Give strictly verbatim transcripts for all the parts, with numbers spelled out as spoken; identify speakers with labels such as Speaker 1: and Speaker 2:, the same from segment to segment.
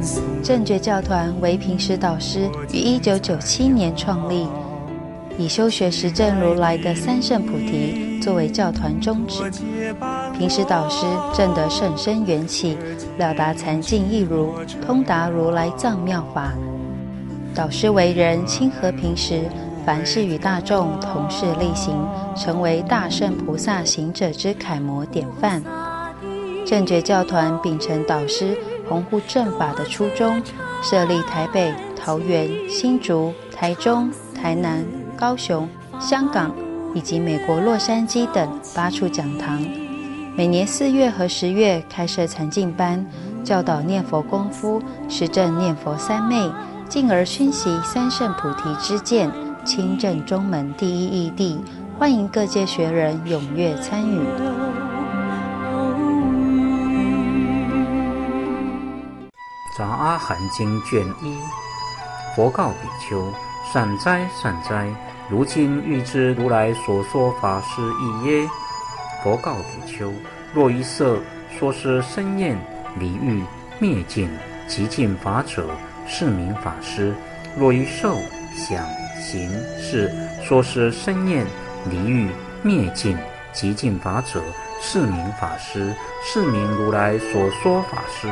Speaker 1: 正觉教团为平时导师于一九九七年创立，以修学实证如来的三圣菩提作为教团宗旨。平时导师证得甚深缘起，了达禅境义如，通达如来藏妙法。导师为人亲和平时，凡事与大众同事力行，成为大圣菩萨行者之楷模典范。正觉教团秉承导师弘护正法的初衷，设立台北、桃园、新竹、台中、台南、高雄、香港以及美国洛杉矶等八处讲堂，每年四月和十月开设禅境班，教导念佛功夫，实证念佛三昧，进而熏习三圣菩提之见，亲证中门第一义谛，欢迎各界学人踊跃参与。
Speaker 2: 杂阿含经卷一，佛告比丘：善哉善哉，如今欲知如来所说法是义耶？佛告比丘：若于色说是生厌离欲灭尽极尽法者，是名法师；若于受想行识说是生厌离欲灭尽极尽法者，是名法师，是名如来所说法师。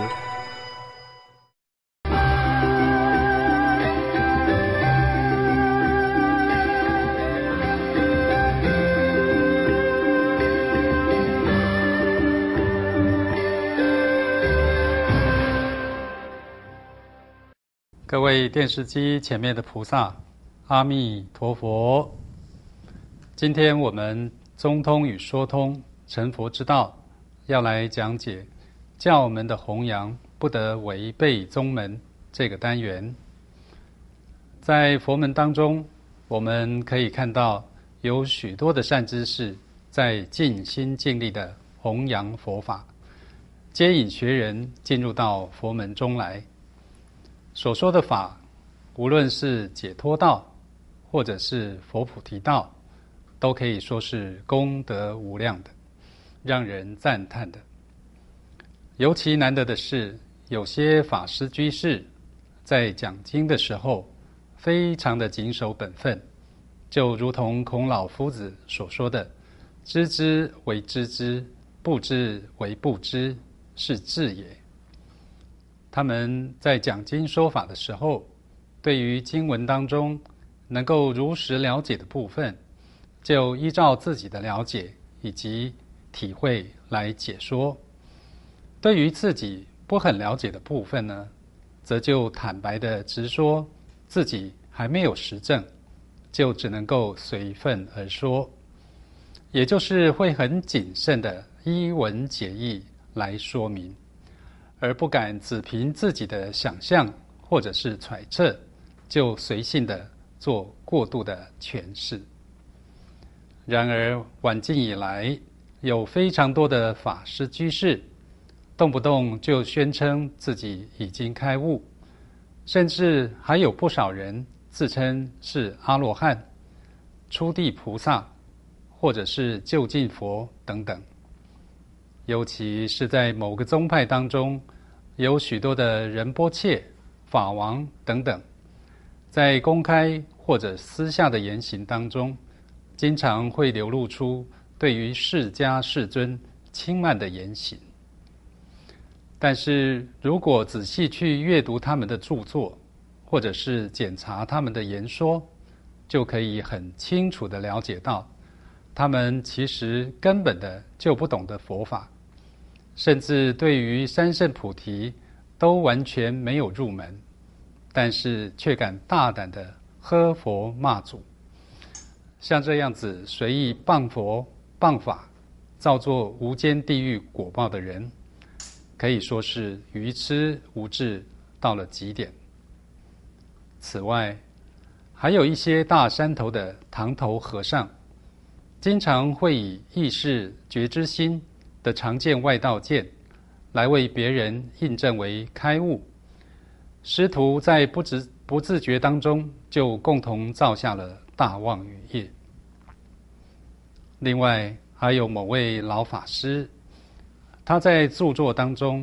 Speaker 3: 各位电视机前面的菩萨，阿弥陀佛。今天我们中通与说通成佛之道，要来讲解教门的弘扬不得违背宗门这个单元。在佛门当中，我们可以看到有许多的善知识在尽心尽力的弘扬佛法，接引学人进入到佛门中来。所说的法，无论是解脱道或者是佛菩提道，都可以说是功德无量的，让人赞叹的。尤其难得的是，有些法师居士在讲经的时候非常的谨守本分，就如同孔老夫子所说的，知之为知之，不知为不知，是智也。他们在讲经说法的时候，对于经文当中能够如实了解的部分，就依照自己的了解以及体会来解说；对于自己不很了解的部分呢，则就坦白的直说自己还没有实证，就只能够随份而说，也就是会很谨慎的依文解义来说明，而不敢只凭自己的想象或者是揣测，就随性的做过度的诠释。然而晚近以来，有非常多的法师居士，动不动就宣称自己已经开悟，甚至还有不少人自称是阿罗汉、初地菩萨，或者是究竟佛等等。尤其是在某个宗派当中，有许多的仁波切、法王等等，在公开或者私下的言行当中，经常会流露出对于释迦世尊轻慢的言行。但是如果仔细去阅读他们的著作，或者是检查他们的言说，就可以很清楚地了解到，他们其实根本的就不懂得佛法，甚至对于三圣菩提都完全没有入门，但是却敢大胆的喝佛骂祖。像这样子随意谤佛谤法，造作无间地狱果报的人，可以说是愚痴无智到了极点。此外，还有一些大山头的堂头和尚，经常会以意识觉知心的常见外道见来为别人印证为开悟，师徒在不知不自觉当中就共同造下了大妄语业。另外还有某位老法师，他在著作当中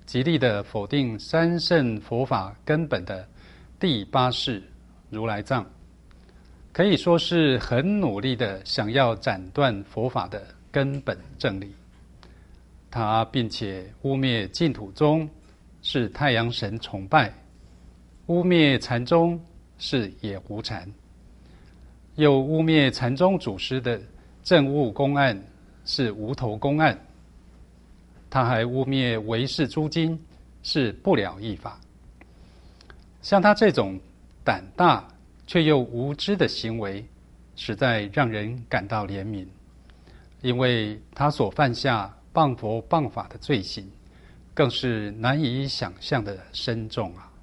Speaker 3: 极力的否定三圣佛法根本的第八世如来藏，可以说是很努力的想要斩断佛法的根本正理。他并且污蔑净土宗是太阳神崇拜，污蔑禅宗是野狐禅，又污蔑禅宗祖师的政务公案是无头公案，他还污蔑唯识诸经是不了义法。像他这种胆大却又无知的行为，实在让人感到怜悯，因为他所犯下谤佛谤法的罪行，更是难以想象的深重啊！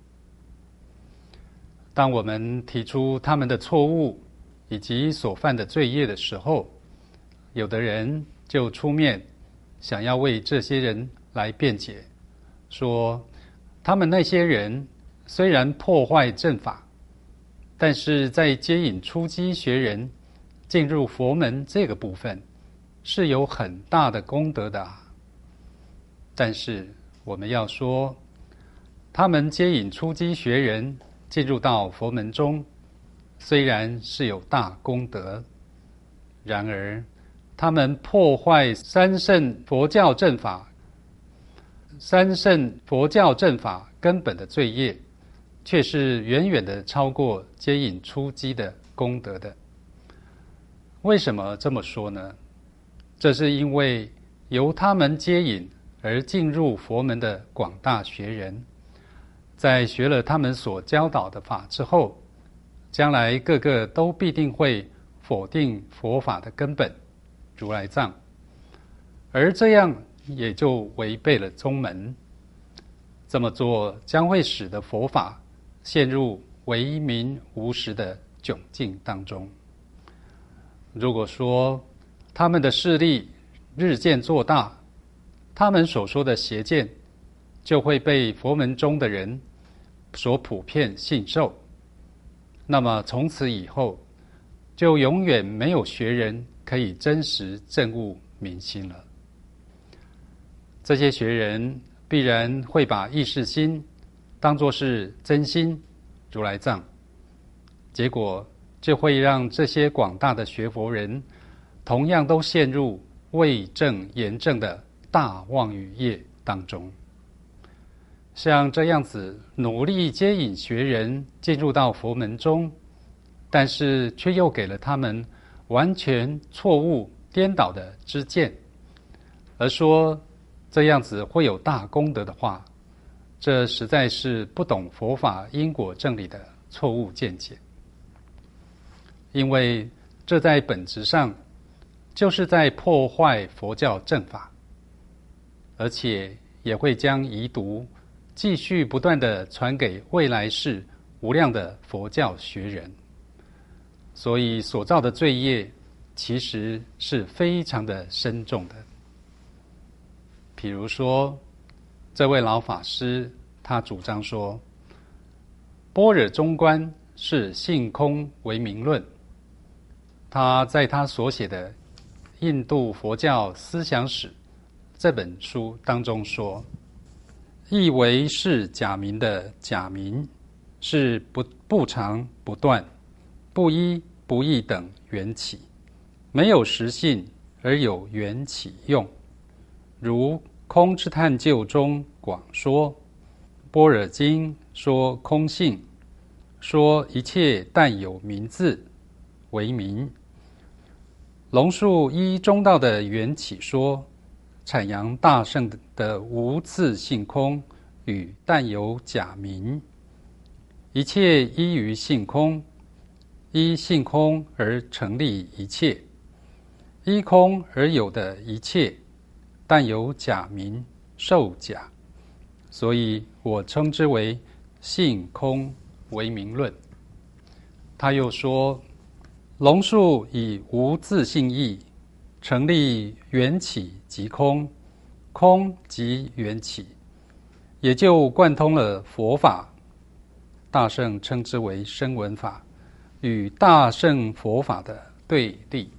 Speaker 3: 当我们提出他们的错误以及所犯的罪业的时候，有的人就出面想要为这些人来辩解，说他们那些人虽然破坏正法，但是在接引初机学人进入佛门这个部分是有很大的功德的啊。但是我们要说，他们接引初机学人进入到佛门中，虽然是有大功德，然而他们破坏三圣佛教正法三圣佛教正法根本的罪业，却是远远的超过接引初机的功德的。为什么这么说呢？这是因为由他们接引而进入佛门的广大学人，在学了他们所教导的法之后，将来个个都必定会否定佛法的根本如来藏，而这样也就违背了宗门。这么做将会使得佛法陷入为民无实的窘境当中。如果说他们的势力日渐做大，他们所说的邪见就会被佛门中的人所普遍信受，那么从此以后就永远没有学人可以真实证悟民心了。这些学人必然会把意识心当作是真心如来藏，结果就会让这些广大的学佛人同样都陷入未证言证的大妄语业当中。像这样子努力接引学人进入到佛门中，但是却又给了他们完全错误颠倒的知见，而说这样子会有大功德的话，这实在是不懂佛法因果正理的错误见解。因为这在本质上就是在破坏佛教正法，而且也会将遗毒继续不断地传给未来世无量的佛教学人，所以所造的罪业其实是非常的深重的。比如说，这位老法师他主张说，般若中观是性空唯名论。他在他所写的《印度佛教思想史》这本书当中说，意为是假名的假名，是不不常不断、不一不异等缘起，没有实性而有缘起用。如空之探究中广说，般若经说空性，说一切但有名字为名。龙树依中道的缘起说，阐扬大圣的无自性空与但有假名，一切依于性空，依性空而成立一切，依空而有的一切，但有假名受假，所以我称之为性空唯名论。他又说，龙树以无自性义成立缘起即空，空即缘起，也就贯通了佛法。大圣称之为声闻法，与大乘佛法的对立。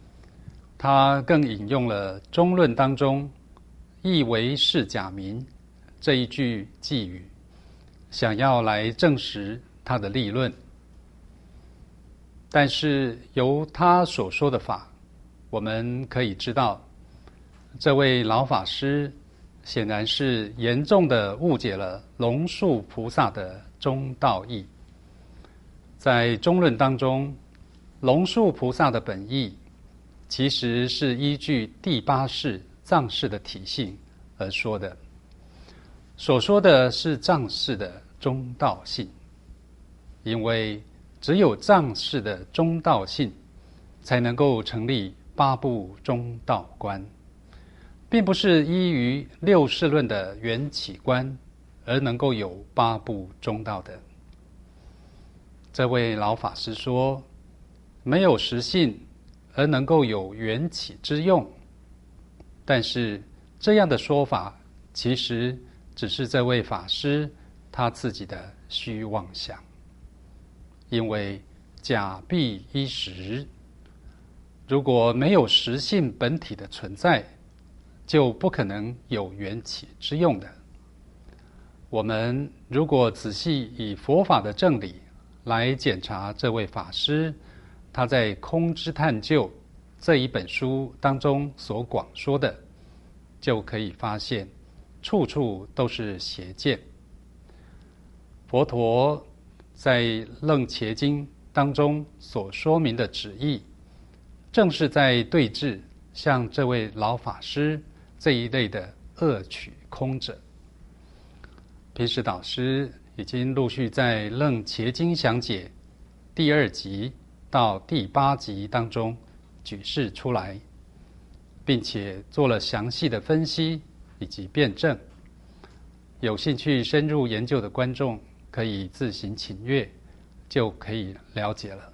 Speaker 3: 他更引用了中论当中意为是假名这一句寄语，想要来证实他的立论。但是由他所说的法，我们可以知道，这位老法师显然是严重的误解了龙树菩萨的中道义。在中论当中，龙树菩萨的本意其实是依据第八世藏式的体性而说的，所说的是藏式的中道性，因为只有藏式的中道性才能够成立八部中道观，并不是依于六世论的缘起观而能够有八部中道的。这位老法师说，没有实性而能够有缘起之用，但是这样的说法其实只是这位法师他自己的虚妄想，因为假必一时，如果没有实性本体的存在，就不可能有缘起之用的。我们如果仔细以佛法的正理来检查这位法师他在《空之探究》这一本书当中所广说的，就可以发现处处都是邪见。佛陀在《楞伽经》当中所说明的旨意，正是在对治像这位老法师这一类的恶取空者。平时导师已经陆续在《楞伽经》详解第二集到第八集当中举示出来，并且做了详细的分析以及辩证。有兴趣深入研究的观众可以自行请阅，就可以了解了。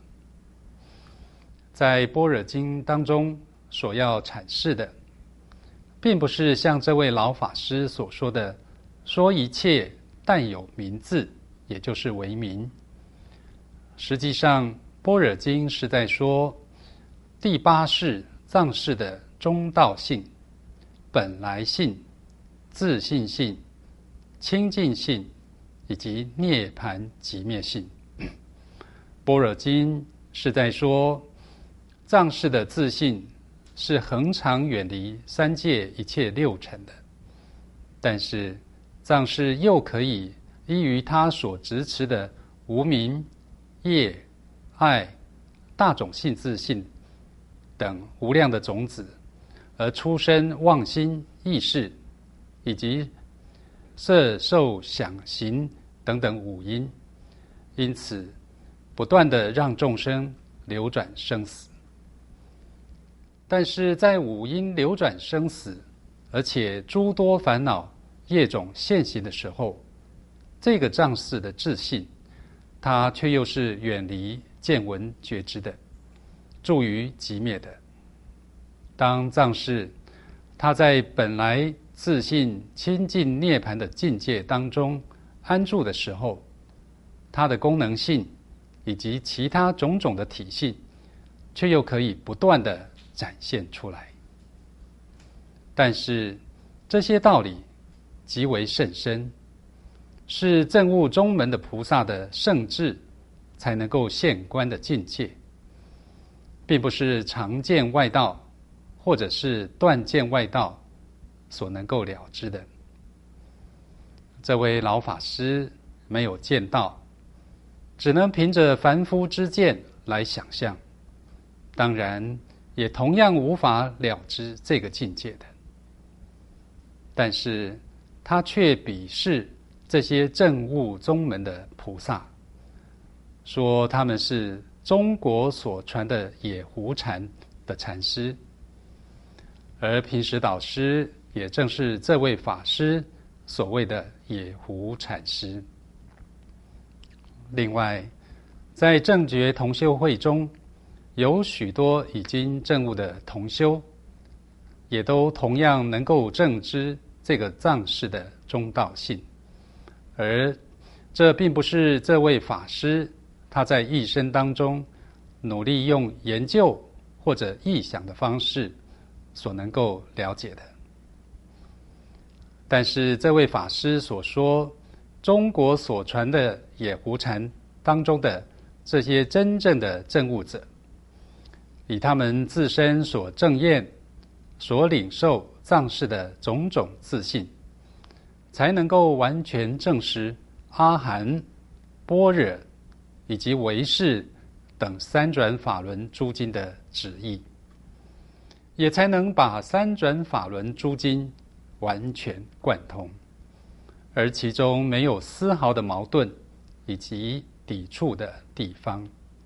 Speaker 3: 在《般若经》当中所要阐释的，并不是像这位老法师所说的说一切但有名字，也就是为名。实际上般若经是在说第八世藏式的中道性、本来性、自性性、清净性以及涅槃寂灭性。般若经是在说藏式的自性是恒常远离三界一切六尘的，但是藏式又可以依于他所执持的无明、业、爱、大种性自性等无量的种子，而出生妄心、意识以及色、受、想、行等等五因，因此不断的让众生流转生死。但是在五因流转生死，而且诸多烦恼业种现行的时候，这个藏式的自性，它却又是远离见闻觉知的，住于寂灭的。当藏式它在本来自性清净涅槃的境界当中安住的时候，它的功能性以及其他种种的体性，却又可以不断的展现出来。但是这些道理极为甚深，是证悟中门的菩萨的圣智才能够现观的境界，并不是常见外道或者是断见外道所能够了知的。这位老法师没有见到，只能凭着凡夫之见来想象，当然也同样无法了知这个境界的。但是他却鄙视这些证悟宗门的菩萨，说他们是中国所传的野狐禅的禅师，而平时导师也正是这位法师所谓的野狐禅师。另外，在正觉同修会中，有许多已经证悟的同修，也都同样能够证知这个藏式的中道性，而这并不是这位法师他在一生当中努力用研究或者臆想的方式所能够了解的。 但是这位法师所说中国所传的野狐禅当中的这些真正的证悟者，以他们自身所证验、所领受藏式的种种自信，才能够完全证实阿含、般若以及唯识等三转法轮诸经的旨意，也才能把三转法轮诸经完全贯通，而其中没有丝毫的矛盾以及抵触的地方。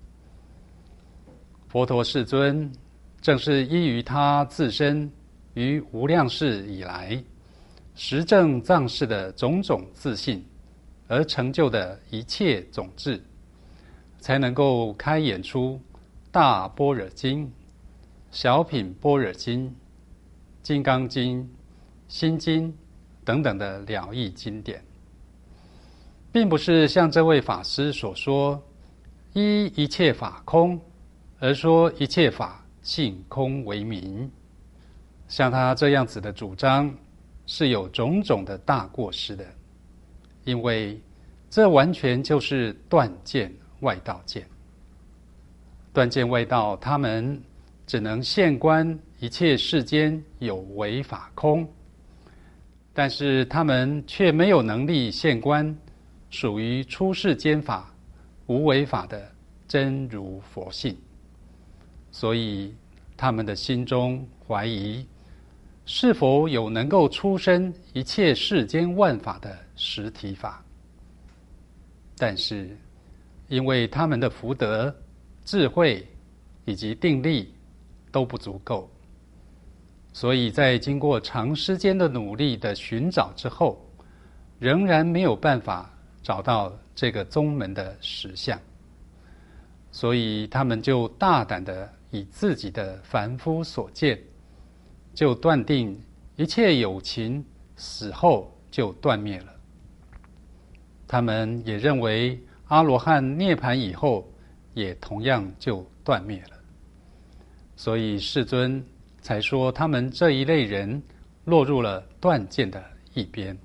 Speaker 3: 佛陀世尊正是依于他自身于无量世以来实证藏式的种种自信而成就的一切种智，才能够开演出大般若经、小品般若经、金刚经、心经等等的了义经典，并不是像这位法师所说依一切法空而说一切法性空为名。像他这样子的主张是有种种的大过失的，因为这完全就是断见外道见。断见外道他们只能现观一切世间有为法空，但是他们却没有能力现观属于出世间法无为法的真如佛性，所以他们的心中怀疑是否有能够出生一切世间万法的实体法。但是因为他们的福德、智慧以及定力都不足够，所以在经过长时间的努力的寻找之后，仍然没有办法找到这个宗门的实相，所以他们就大胆的以自己的凡夫所见，就断定一切有情死后就断灭了。他们也认为阿罗汉涅槃以后也同样就断灭了，所以世尊才说他们这一类人落入了断见的一边。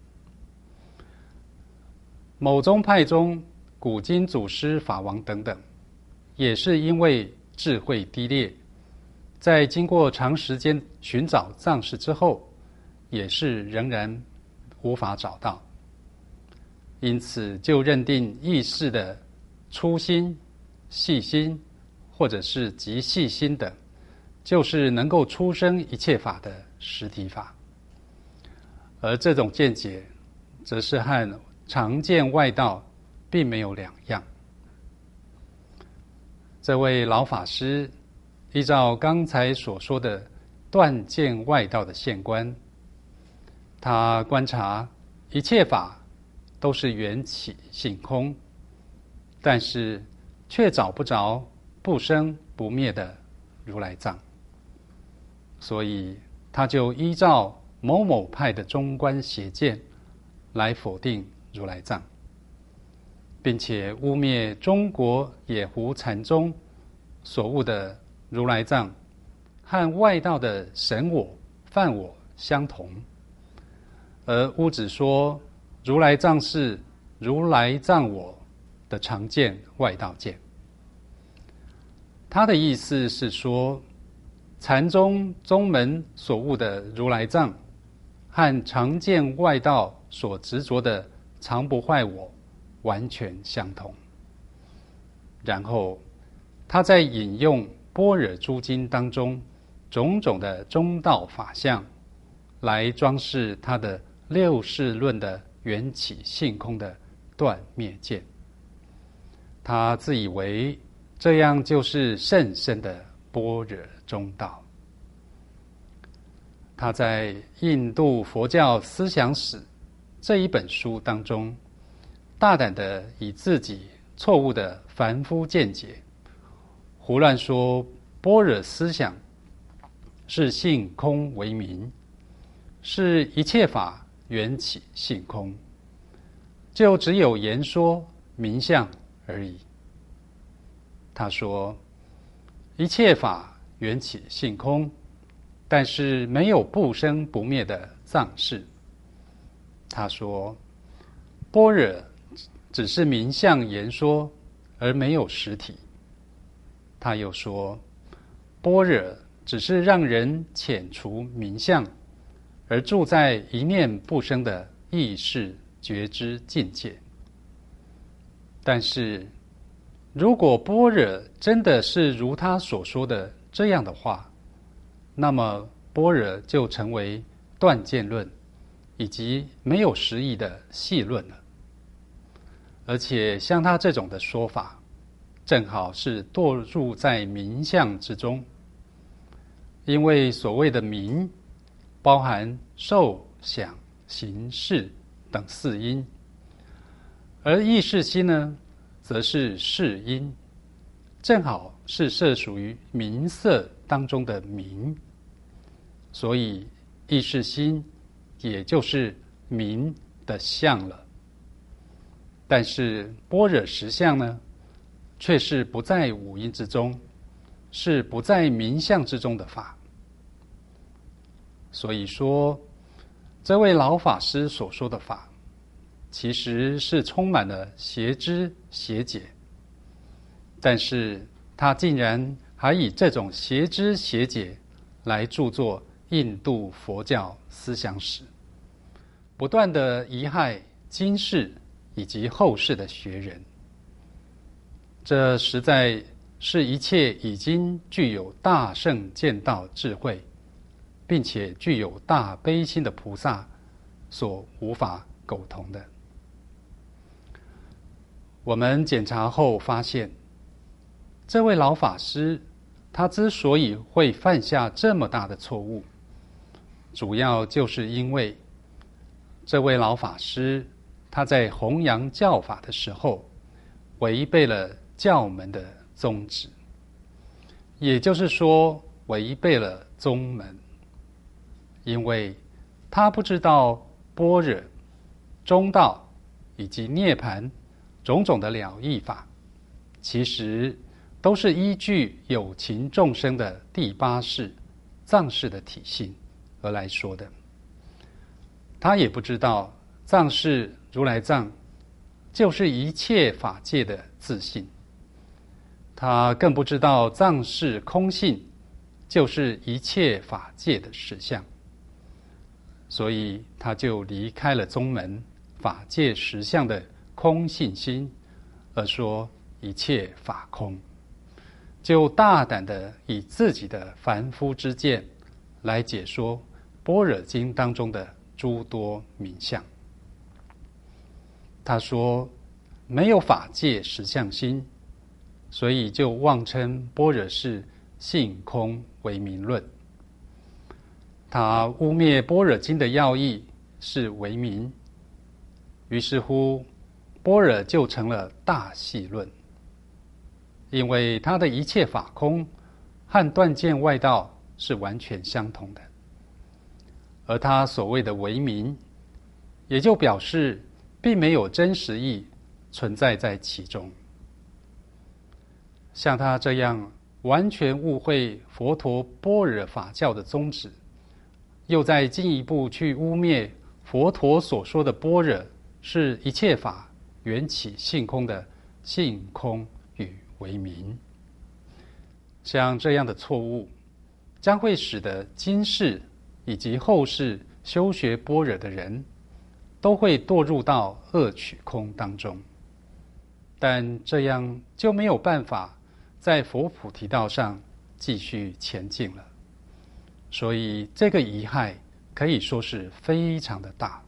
Speaker 3: 某宗派中古今祖师、法王等等，也是因为智慧低劣，在经过长时间寻找藏式之后，也是仍然无法找到，因此就认定意识的粗心、细心或者是极细心等，就是能够出生一切法的实体法。而这种见解则是和常见外道并没有两样。这位老法师依照刚才所说的断见外道的现观，他观察一切法都是缘起性空，但是却找不着不生不灭的如来藏，所以他就依照某某派的中观邪见来否定如来藏，并且污蔑中国野狐禅宗所悟的如来藏和外道的神我、梵我相同，而污指说如来藏是如来藏我的常见外道见。他的意思是说，禅宗宗门所悟的如来藏和常见外道所执着的常不坏我完全相同。然后他在引用般若诸经当中种种的中道法相，来装饰他的六世论的缘起性空的断灭见。他自以为这样就是甚深的般若中道。他在《印度佛教思想史》这一本书当中，大胆地以自己错误的凡夫见解，胡乱说般若思想是性空为名，是一切法缘起性空，就只有言说名相而已。他说一切法缘起性空，但是没有不生不灭的藏式， 他说，般若只是名相言说，而没有实体。他又说，般若只是让人遣除名相，而住在一念不生的意识觉知境界。但是如果般若真的是如他所说的这样的话，那么般若就成为断见论以及没有实义的细论了。而且像他这种的说法，正好是堕入在名相之中。因为所谓的名，包含受、想、行、识等四因，而意识心呢，则是识因，正好是涉属于名色当中的名，所以意识心也就是名的相了。但是般若实相呢，却是不在五音之中，是不在名相之中的法。所以说，这位老法师所说的法，其实是充满了邪知邪解，但是他竟然还以这种邪知邪解来著作印度佛教思想史，不断的贻害今世以及后世的学人。这实在是一切已经具有大圣见道智慧，并且具有大悲心的菩萨所无法苟同的。我们检查后发现，这位老法师他之所以会犯下这么大的错误，主要就是因为这位老法师他在弘扬教法的时候，违背了教门的宗旨，也就是说违背了宗门。因为他不知道般若、中道以及涅槃种种的了义法，其实都是依据有情众生的第八识、藏识的体性而来说的。他也不知道藏识如来藏就是一切法界的自性，他更不知道藏识空性就是一切法界的实相。所以他就离开了宗门法界实相的空性心，而说一切法空，就大胆的以自己的凡夫之见来解说般若经当中的诸多名相。他说没有法界实相心，所以就妄称般若是性空为名论。他污蔑般若经的要义是为名，于是乎般若就成了大细论。因为他的一切法空和断见外道是完全相同的，而他所谓的为名，也就表示并没有真实义存在在其中。像他这样完全误会佛陀般若法教的宗旨，又再进一步去污蔑佛陀所说的般若是一切法缘起性空的性空与为名，像这样的错误将会使得今世以及后世修学般若的人都会堕入到恶取空当中，但这样就没有办法在佛菩提道上继续前进了。所以这个贻害可以说是非常的大。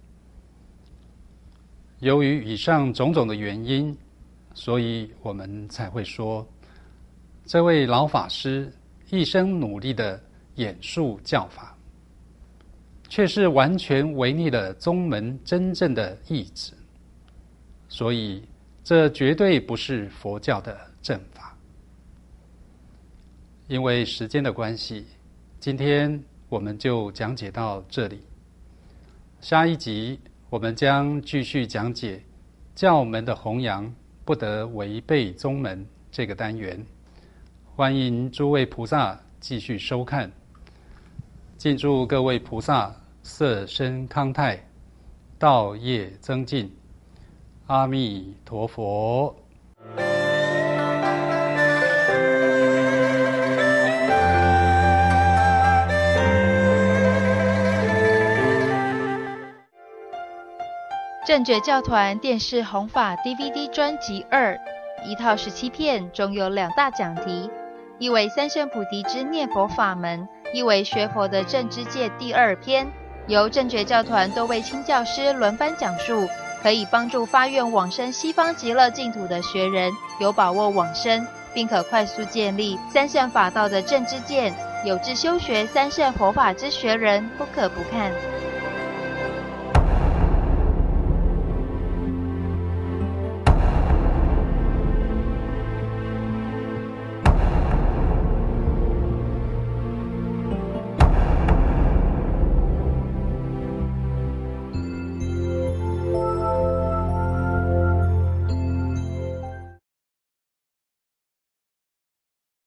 Speaker 3: 由于以上种种的原因，所以我们才会说，这位老法师一生努力的演述教法，却是完全违逆了宗门真正的意志，所以这绝对不是佛教的正法。因为时间的关系，今天我们就讲解到这里。下一集我们将继续讲解教门的弘扬不得违背宗门这个单元，欢迎诸位菩萨继续收看。敬祝各位菩萨色身康泰， 道业增进。阿弥陀佛。
Speaker 1: 正觉教团电视弘法 D V D 专辑二，一套十七片，中有两大讲题，一为三圣菩提之念佛法门，一为学佛的正知界第二篇，由正觉教团多位亲教师轮番讲述，可以帮助发愿往生西方极乐净土的学人有把握往生，并可快速建立三圣法道的正知见，有志修学三圣佛法之学人不可不看。